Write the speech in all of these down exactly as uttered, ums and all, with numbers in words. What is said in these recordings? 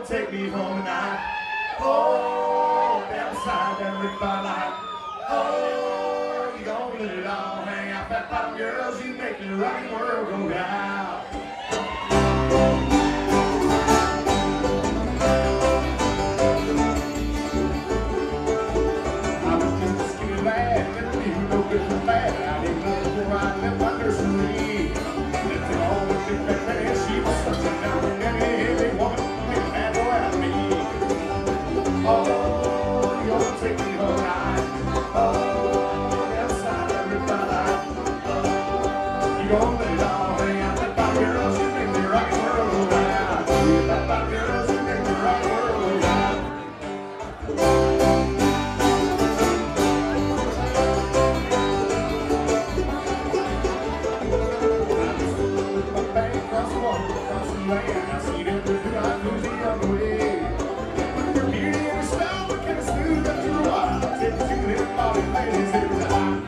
gonna take me home tonight? Oh, down the side, down the by light. Oh, you gonna let it all hang out. That bottom girls, you make the right world go round. I was just a skinny lad, never knew no good from bad. I didn't know before I left my nursery. Left it all with big fat Betty, she was such a down and heavy woman. Make a bad boy out of me. Oh, you're gonna take me home tonight. Oh, outside everybody. Oh, you gonna let it all hang out. That bottom girls, you make me rock the world go round. That bottom girls, you make me rock the world go round. I was with my band across the water, across the land. I see them do I lose the other way. Your beauty and your style, but can I smooth up your wild? Take two little body ladies every time.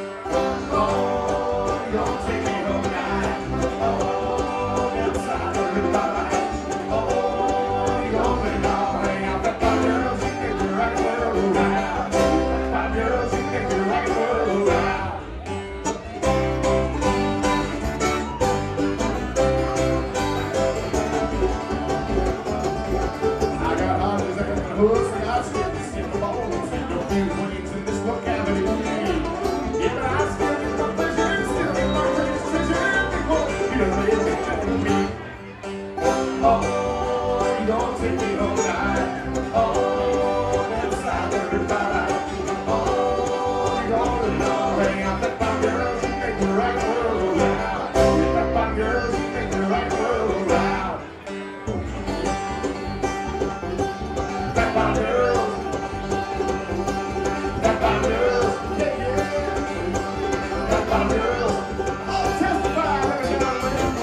Oh, you're gonna take me home tonight. Oh, outside of the light. Oh, you're gonna let it all hang out. That five girls, you make the right world go round. That five girls, you make the right world go round. I got hot as a horse and I still can skip the bones. And no few wings in this locality. Yeah, but I still get my pleasure and still get my greatest treasure. Because you don't lay it down with me. Oh, you gonna take me home tonight. Oh, down the side of the light. Oh, you gonna let it all hang out. That fine girls, you make the right world go round. That fine girls, you make the right world go round. That fine girls, that fine girls, yeah, yeah. That fine girls, oh, testify, let me get out of there.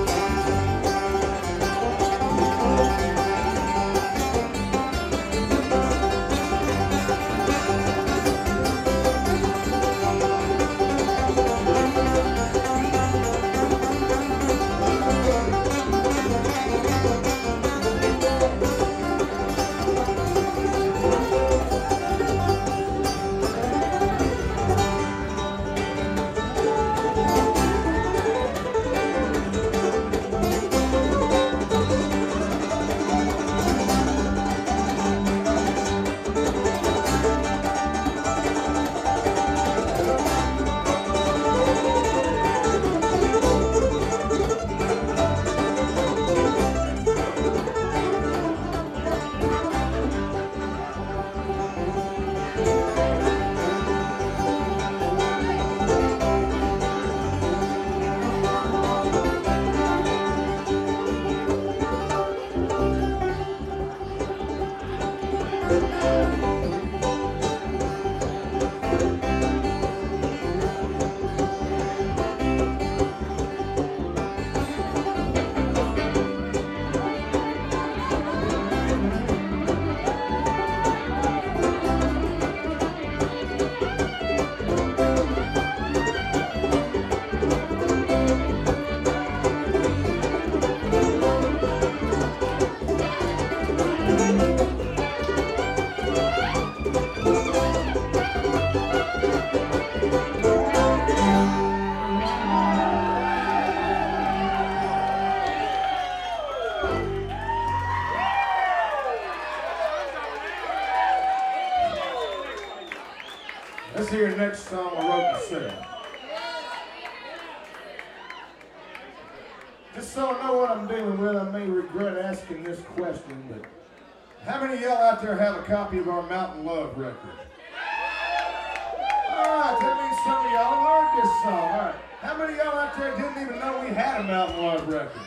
Let's hear the next song I wrote myself. Just so I know what I'm dealing with, I may regret asking this question, but how many of y'all out there have a copy of our Mountain Love record? All right, that means some of y'all have heard this song. All right, how many of y'all out there didn't even know we had a Mountain Love record?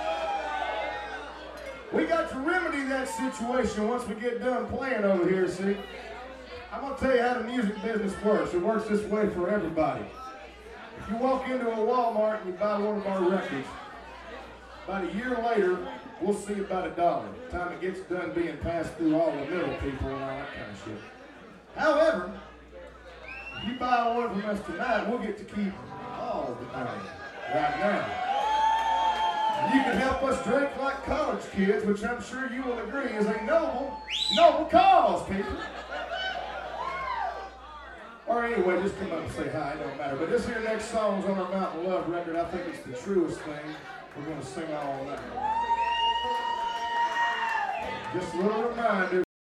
We got to remedy that situation once we get done playing over here, see? I'm going to tell you how the music business works. It works this way for everybody. If you walk into a Walmart and you buy one of our records, about a year later, we'll see about a dollar. By the time it gets done being passed through all the middle people and all that kind of shit. However, if you buy one from us tonight, we'll get to keep all the money right now. You can help us drink like college kids, which I'm sure you will agree is a noble, noble cause, people. Or anyway, just come up and say hi, it don't matter. But this here next song's on our Mountain Love record. I think it's the truest thing we're going to sing all night. Just a little reminder,